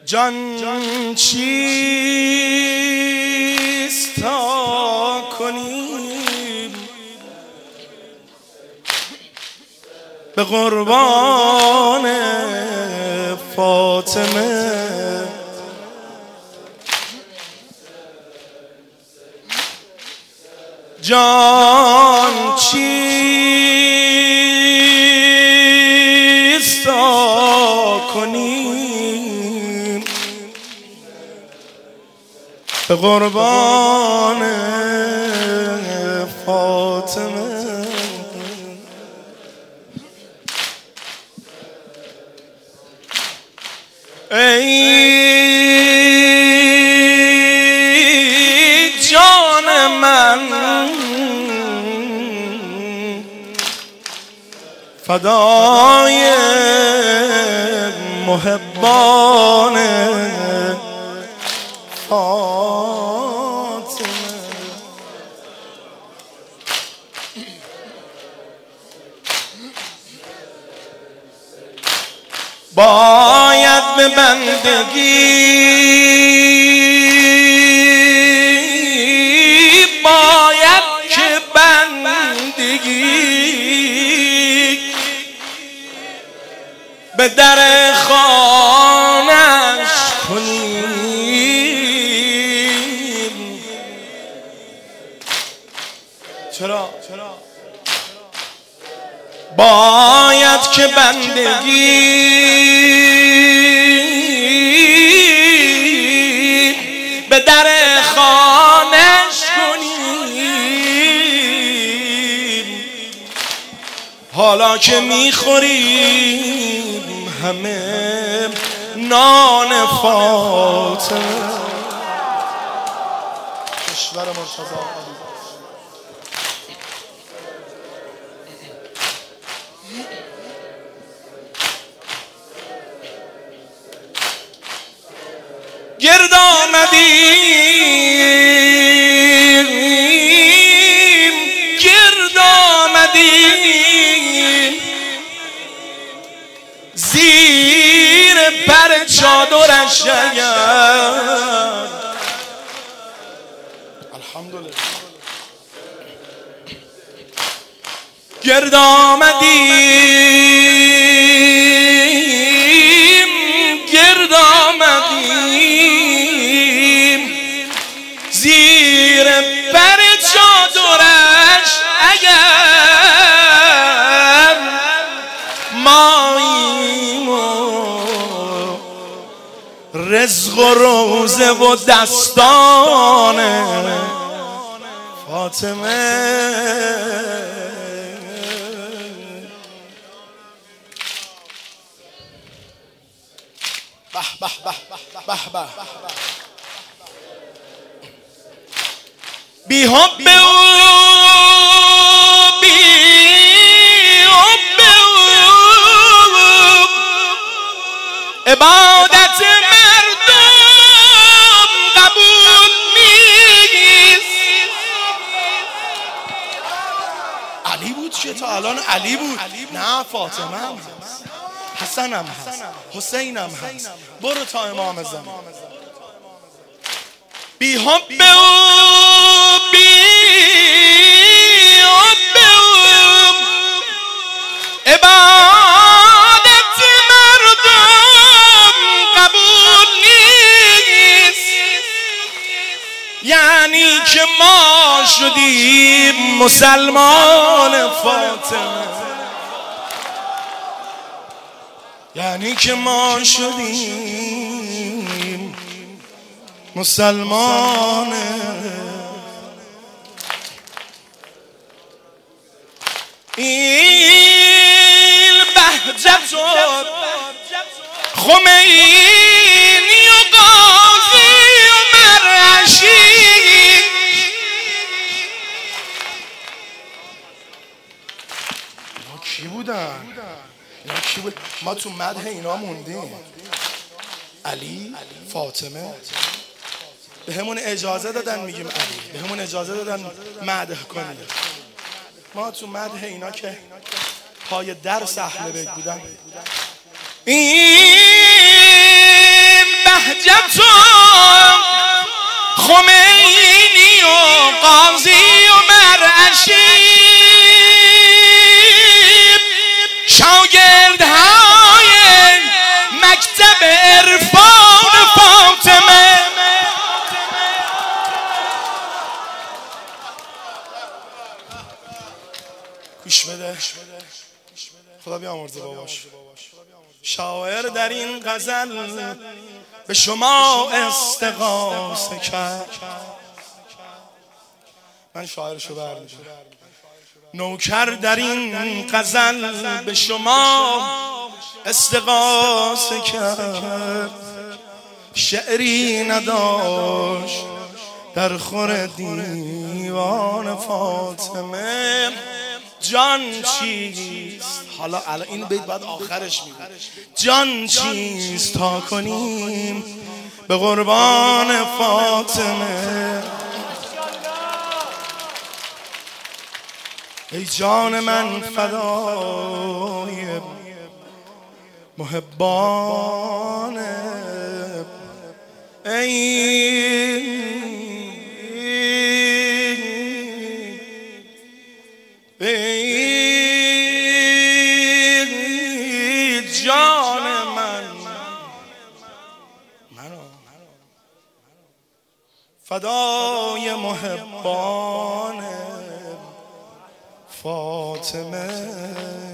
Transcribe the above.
جان چیست تا کنیم به قربان فاطمه، جان چیست تا کنیم به قربان فاطمه. ای جان من فدای محبان فاطمه. باید به بندگی، باید که بندگی به در خانش کنیم. چرا؟ باید که بندگی به در خانش کنیم. حالا که میخوریم همه نان فاطمه. کشور مرتضی گرد آمدیم، گرد آمدیم زیر پر چادرش اگر الحمدلله گرد آمدیم، گرد آمدیم زیر پر چادرش اگر ماییم و رزق و روزه و دستان فاطمه. به به به به بی حب او، بی حب او عبادت مردم قبول نیست. علی بود که تا الان علی بود، نه فاطمه هم هست، حسن هم هست، حسین هم هست. برو تا امام زمان. بی حب او، بی حب او عبادت مردم قبول نیست. یعنی که ما شدیم مسلمان فاطمه، یعنی که ما شدیم مسلمان. این بهجت و خمینی و قاضی و مرعشی کی بودن؟ اینا کی بود؟ ما تو مدح اینا موندیم. علی، فاطمه به همون اجازه دادن میگیم علی، به همون اجازه دادن مدح کنیم. ما تو مدح اینا که پای در اهل بیت بودن. این قاضی عمر اشیب شاگردهای مکتب عرفان فاطمه. گوش بده، خدا بیامرزه باباش. شاعر در این غزل به شما استغاثه کرد. من شاعرشو برمی‌دارم. نوکر در این غزل به شما استغاثه کرد. شعری نداشت در خور دیوان فاطمه. جان چیست، حالا این بیت بعد آخرش میگه جان چیست تا کنیم به قربان فاطمه. ای جان من فدای محبان، ای جان من فدای محبان فاطمه.